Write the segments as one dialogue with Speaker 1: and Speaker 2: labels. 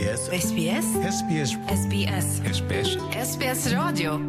Speaker 1: SBS.
Speaker 2: SBS.
Speaker 1: SBS.
Speaker 2: SBS.
Speaker 1: SBS.
Speaker 2: SBS Radio.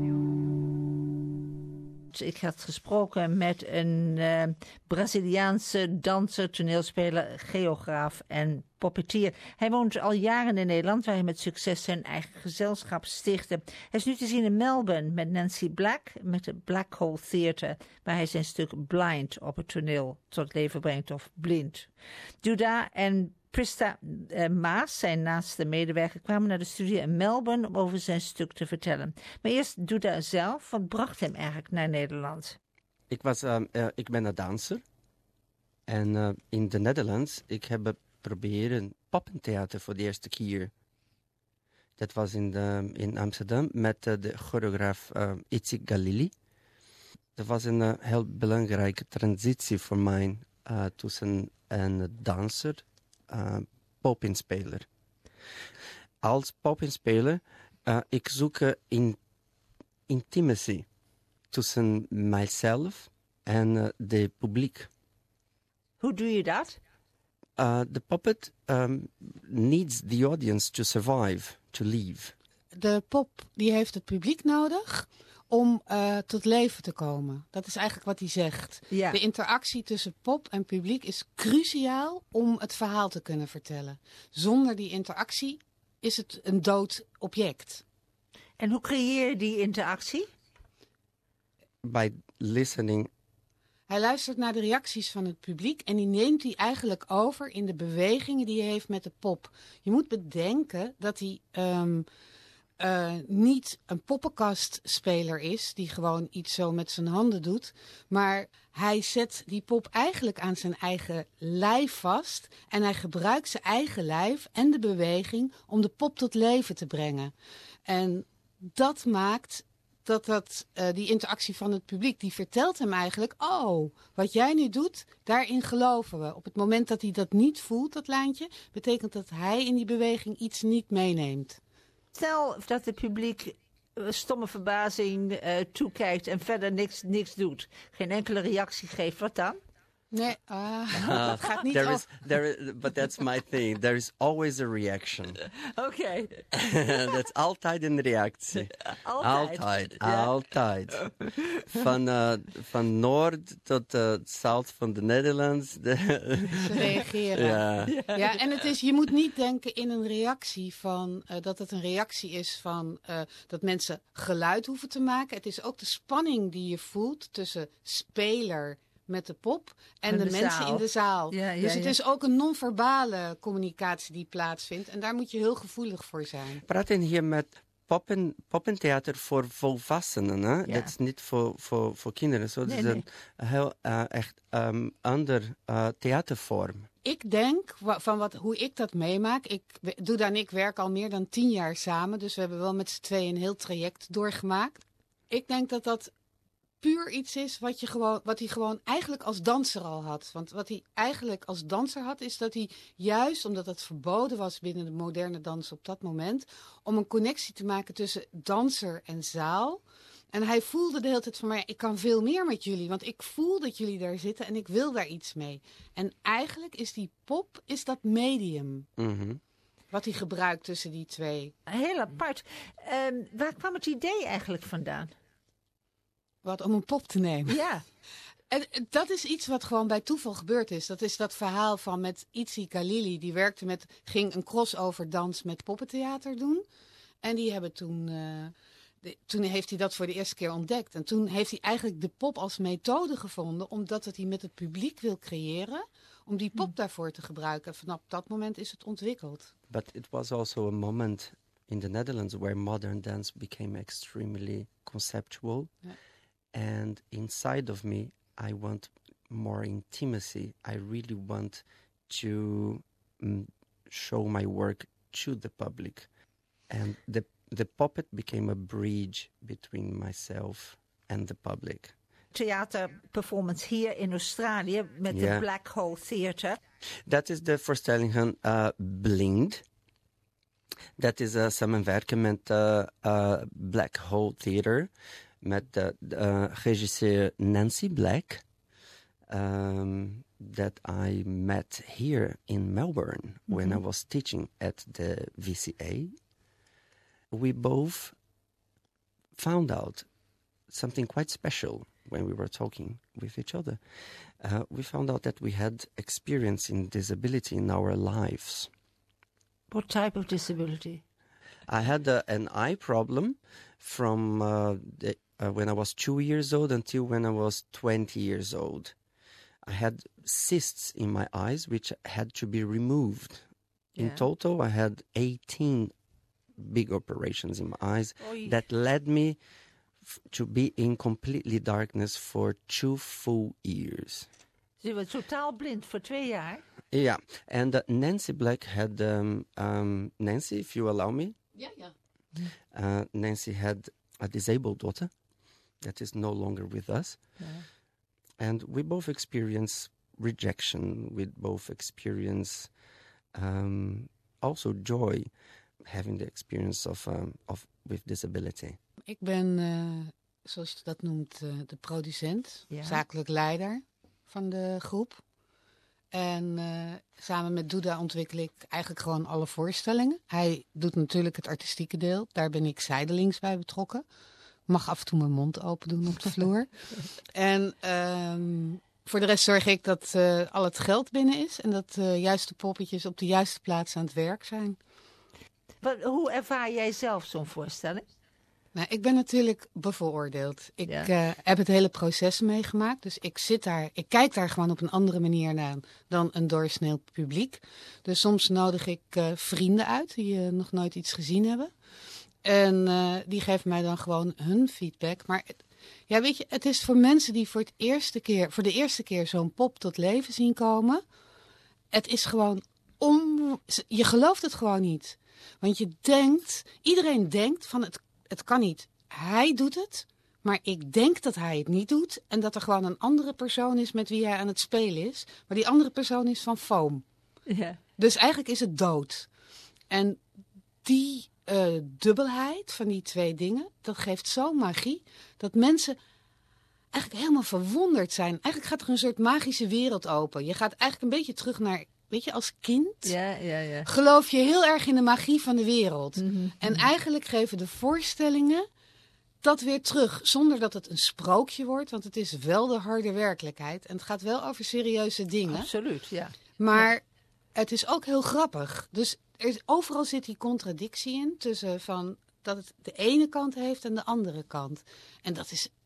Speaker 3: Ik had gesproken met een Braziliaanse danser, toneelspeler, geograaf en poppetier. Hij woont al jaren in Nederland, waar hij met succes zijn eigen gezelschap stichtte. Hij is nu te zien in Melbourne met Nancy Black, met het Black Hole Theatre, waar hij zijn stuk Blind op het toneel tot leven brengt, of Blind. Duda en Prista Maas, zijn naaste medewerker, kwamen naar de studio in Melbourne om over zijn stuk te vertellen. Maar eerst Duda zelf, wat bracht hem eigenlijk naar Nederland?
Speaker 4: Ik ben een danser. En in de Nederlands, ik heb proberen poppentheater voor de eerste keer. Dat was in Amsterdam met de choreograaf Itzik Galili. Dat was een heel belangrijke transitie voor mij tussen een danser popinspeler. Als popinspeler, ik zoek intimacy tussen mijzelf en de publiek.
Speaker 3: Hoe doe je dat?
Speaker 4: The puppet needs the audience to survive, to live.
Speaker 5: De pop die heeft het publiek nodig om tot leven te komen. Dat is eigenlijk wat hij zegt.
Speaker 3: Ja.
Speaker 5: De interactie tussen pop en publiek is cruciaal om het verhaal te kunnen vertellen. Zonder die interactie is het een dood object.
Speaker 3: En hoe creëer je die interactie?
Speaker 4: By listening.
Speaker 5: Hij luistert naar de reacties van het publiek en die neemt hij eigenlijk over in de bewegingen die hij heeft met de pop. Je moet bedenken dat hij niet een poppenkastspeler is die gewoon iets zo met zijn handen doet. Maar hij zet die pop eigenlijk aan zijn eigen lijf vast. En hij gebruikt zijn eigen lijf en de beweging om de pop tot leven te brengen. En dat maakt die interactie van het publiek, die vertelt hem eigenlijk, oh, wat jij nu doet, daarin geloven we. Op het moment dat hij dat niet voelt, dat lijntje, betekent dat hij in die beweging iets niet meeneemt.
Speaker 3: Stel dat het publiek stomme verbazing toekijkt en verder niks doet. Geen enkele reactie geeft. Wat dan?
Speaker 5: Nee, dat gaat niet over.
Speaker 4: But that's my thing. There is always a reaction.
Speaker 3: Oké.
Speaker 4: Dat is altijd een reactie.
Speaker 3: Altijd.
Speaker 4: Altijd. Van Noord tot Zuid van de Nederlands.
Speaker 5: Ze reageren. Ja, en het is, je moet niet denken in een reactie van dat het een reactie is van dat mensen geluid hoeven te maken. Het is ook de spanning die je voelt tussen speler met de pop en de mensen
Speaker 3: zaal.
Speaker 5: in de zaal. Dus het is ook een non-verbale communicatie die plaatsvindt. En daar moet je heel gevoelig voor zijn.
Speaker 4: We praten hier met poppentheater voor volwassenen. Hè?
Speaker 3: Ja.
Speaker 4: Dat is niet voor kinderen. So, dat is een heel echt ander theatervorm.
Speaker 5: Ik denk, hoe ik dat meemaak. Duda en ik werken al meer dan 10 jaar samen. Dus we hebben wel met z'n tweeën een heel traject doorgemaakt. Ik denk dat dat puur iets is wat hij gewoon eigenlijk als danser al had. Want wat hij eigenlijk als danser had, is dat hij juist, omdat het verboden was binnen de moderne dans op dat moment, om een connectie te maken tussen danser en zaal. En hij voelde de hele tijd van, maar ik kan veel meer met jullie, want ik voel dat jullie daar zitten en ik wil daar iets mee. En eigenlijk is die pop, is dat medium.
Speaker 4: Mm-hmm.
Speaker 5: Wat hij gebruikt tussen die twee.
Speaker 3: Heel apart. Waar kwam het idee eigenlijk vandaan?
Speaker 5: Wat, om een pop te nemen?
Speaker 3: Ja.
Speaker 5: En dat is iets wat gewoon bij toeval gebeurd is. Dat is dat verhaal van met Itzik Galili. Die ging een crossover dans met poppentheater doen. En die hebben toen heeft hij dat voor de eerste keer ontdekt. En toen heeft hij eigenlijk de pop als methode gevonden, omdat hij met het publiek wil creëren, om die pop daarvoor te gebruiken. En vanaf dat moment is het ontwikkeld.
Speaker 4: But it was also a moment in the Netherlands where modern dance became extremely conceptual.
Speaker 5: Ja.
Speaker 4: And inside of me, I want more intimacy. I really want to show my work to the public. And the puppet became a bridge between myself and the public.
Speaker 3: Theaterperformance hier in Australië met de Black Hole Theatre.
Speaker 4: Dat is de voorstelling van Blind. Dat is samenwerken met Black Hole Theatre. Met de regisseur Nancy Black. that I met here in Melbourne when I was teaching at the VCA. We both found out something quite special when we were talking with each other. We found out that we had experiencing disability in our lives.
Speaker 3: What type of disability?
Speaker 4: I had an eye problem from when I was 2 years old until when I was 20 years old. I had cysts in my eyes which had to be removed. In total, I had 18 big operations in my eyes that led me to be in completely darkness for 2 full years.
Speaker 3: Dus je was totaal blind voor 2 jaar?
Speaker 4: Yeah, and Nancy Black had, Nancy, if you allow me.
Speaker 5: Ja.
Speaker 4: Nancy had a disabled daughter that is no longer with us.
Speaker 3: Ja.
Speaker 4: And we both experience rejection. We both experience also joy having the experience of with disability.
Speaker 5: Ik ben, zoals je dat noemt, de producent, zakelijk leider van de groep. En samen met Douda ontwikkel ik eigenlijk gewoon alle voorstellingen. Hij doet natuurlijk het artistieke deel. Daar ben ik zijdelings bij betrokken. Mag af en toe mijn mond open doen op de vloer. En voor de rest zorg ik dat al het geld binnen is. En dat de juiste poppetjes op de juiste plaats aan het werk zijn.
Speaker 3: Hoe ervaar jij zelf zo'n voorstelling?
Speaker 5: Nou, ik ben natuurlijk bevooroordeeld. Ik heb het hele proces meegemaakt. Dus ik kijk daar gewoon op een andere manier naar dan een doorsnee publiek. Dus soms nodig ik vrienden uit die nog nooit iets gezien hebben. En die geven mij dan gewoon hun feedback. Maar weet je, het is voor mensen die voor de eerste keer zo'n pop tot leven zien komen. Het is gewoon je gelooft het gewoon niet. Want iedereen denkt van het kan niet. Hij doet het, maar ik denk dat hij het niet doet. En dat er gewoon een andere persoon is met wie hij aan het spelen is. Maar die andere persoon is van foam.
Speaker 3: Ja.
Speaker 5: Dus eigenlijk is het dood. En die dubbelheid van die twee dingen, dat geeft zo'n magie. Dat mensen eigenlijk helemaal verwonderd zijn. Eigenlijk gaat er een soort magische wereld open. Je gaat eigenlijk een beetje terug naar... Weet je, als kind geloof je heel erg in de magie van de wereld. En eigenlijk geven de voorstellingen dat weer terug. Zonder dat het een sprookje wordt. Want het is wel de harde werkelijkheid. En het gaat wel over serieuze dingen.
Speaker 3: Absoluut, ja.
Speaker 5: Maar het is ook heel grappig. Dus overal zit die contradictie in. Tussen van dat het de ene kant heeft en de andere kant. En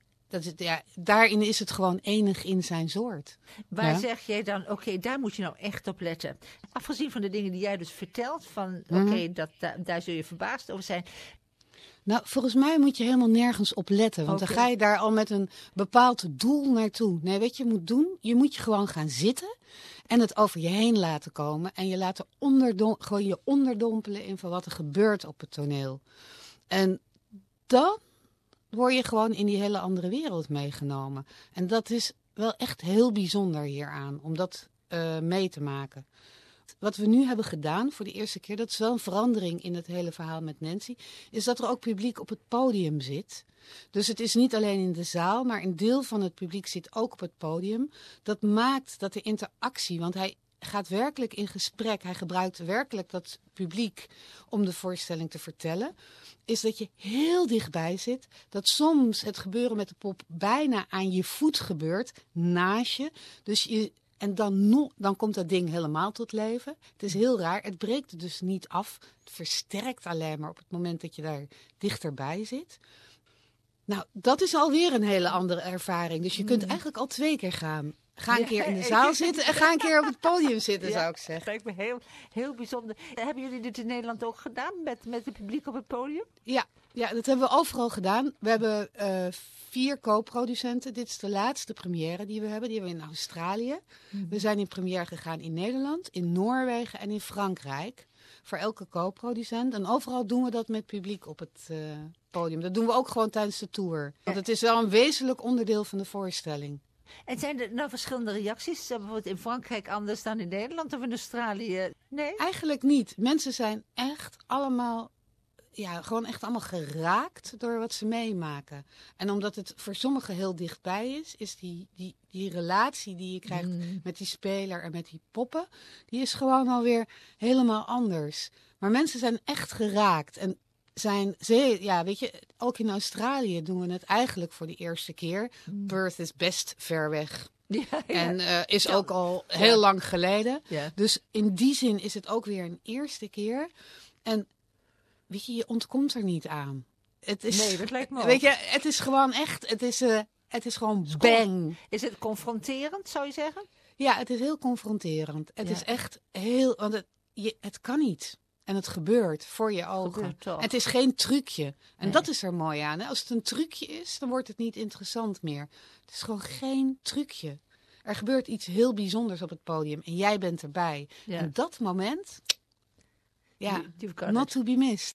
Speaker 5: daarin is het gewoon enig in zijn soort.
Speaker 3: Waar zeg jij dan, oké, daar moet je nou echt op letten. Afgezien van de dingen die jij dus vertelt, van daar zul je verbaasd over zijn.
Speaker 5: Nou, volgens mij moet je helemaal nergens op letten. Want dan ga je daar al met een bepaald doel naartoe. Nee, weet je, je moet je gewoon gaan zitten en het over je heen laten komen. En je laten gewoon je onderdompelen in van wat er gebeurt op het toneel. En dan word je gewoon in die hele andere wereld meegenomen. En dat is wel echt heel bijzonder hieraan, om dat mee te maken. Wat we nu hebben gedaan voor de eerste keer, dat is wel een verandering in het hele verhaal met Nancy, is dat er ook publiek op het podium zit. Dus het is niet alleen in de zaal, maar een deel van het publiek zit ook op het podium. Dat maakt dat de interactie, want hij gaat werkelijk in gesprek, hij gebruikt werkelijk dat publiek om de voorstelling te vertellen, is dat je heel dichtbij zit, dat soms het gebeuren met de pop bijna aan je voet gebeurt, naast je. Dus en dan komt dat ding helemaal tot leven. Het is heel raar, het breekt er dus niet af. Het versterkt alleen maar op het moment dat je daar dichterbij zit. Nou, dat is alweer een hele andere ervaring. Dus je kunt eigenlijk al 2 keer gaan. Ga een keer in de zaal zitten en ga een keer op het podium zitten, zou ik zeggen.
Speaker 3: Dat lijkt me heel, heel bijzonder. Hebben jullie dit in Nederland ook gedaan, met het publiek op het podium?
Speaker 5: Ja, dat hebben we overal gedaan. We hebben 4 co-producenten. Dit is de laatste première die we hebben. Die hebben we in Australië. We zijn in première gegaan in Nederland, in Noorwegen en in Frankrijk. Voor elke co-producent. En overal doen we dat met publiek op het podium. Dat doen we ook gewoon tijdens de tour. Want het is wel een wezenlijk onderdeel van de voorstelling.
Speaker 3: En zijn er nou verschillende reacties? Bijvoorbeeld in Frankrijk anders dan in Nederland of in Australië? Nee?
Speaker 5: Eigenlijk niet. Mensen zijn echt allemaal gewoon echt allemaal geraakt door wat ze meemaken. En omdat het voor sommigen heel dichtbij is die relatie die je krijgt met die speler en met die poppen, die is gewoon alweer helemaal anders. Maar mensen zijn echt geraakt en weet je, ook in Australië doen we het eigenlijk voor de eerste keer. Perth is best ver weg.
Speaker 3: Ja.
Speaker 5: En is ook al heel lang geleden.
Speaker 3: Ja.
Speaker 5: Dus in die zin is het ook weer een eerste keer. En weet je ontkomt er niet aan.
Speaker 3: Nee, dat lijkt me ook.
Speaker 5: Weet je, het is gewoon echt, het is gewoon bang.
Speaker 3: Is het confronterend, zou je zeggen?
Speaker 5: Ja, het is heel confronterend. Het is echt heel, want het kan niet. En het gebeurt voor je ogen.
Speaker 3: Gebeurt toch.
Speaker 5: Het is geen trucje. En dat is er mooi aan. Hè? Als het een trucje is, dan wordt het niet interessant meer. Het is gewoon geen trucje. Er gebeurt iets heel bijzonders op het podium en jij bent erbij.
Speaker 3: Ja.
Speaker 5: En dat moment,
Speaker 3: You've got
Speaker 5: not
Speaker 3: it.
Speaker 5: to be missed.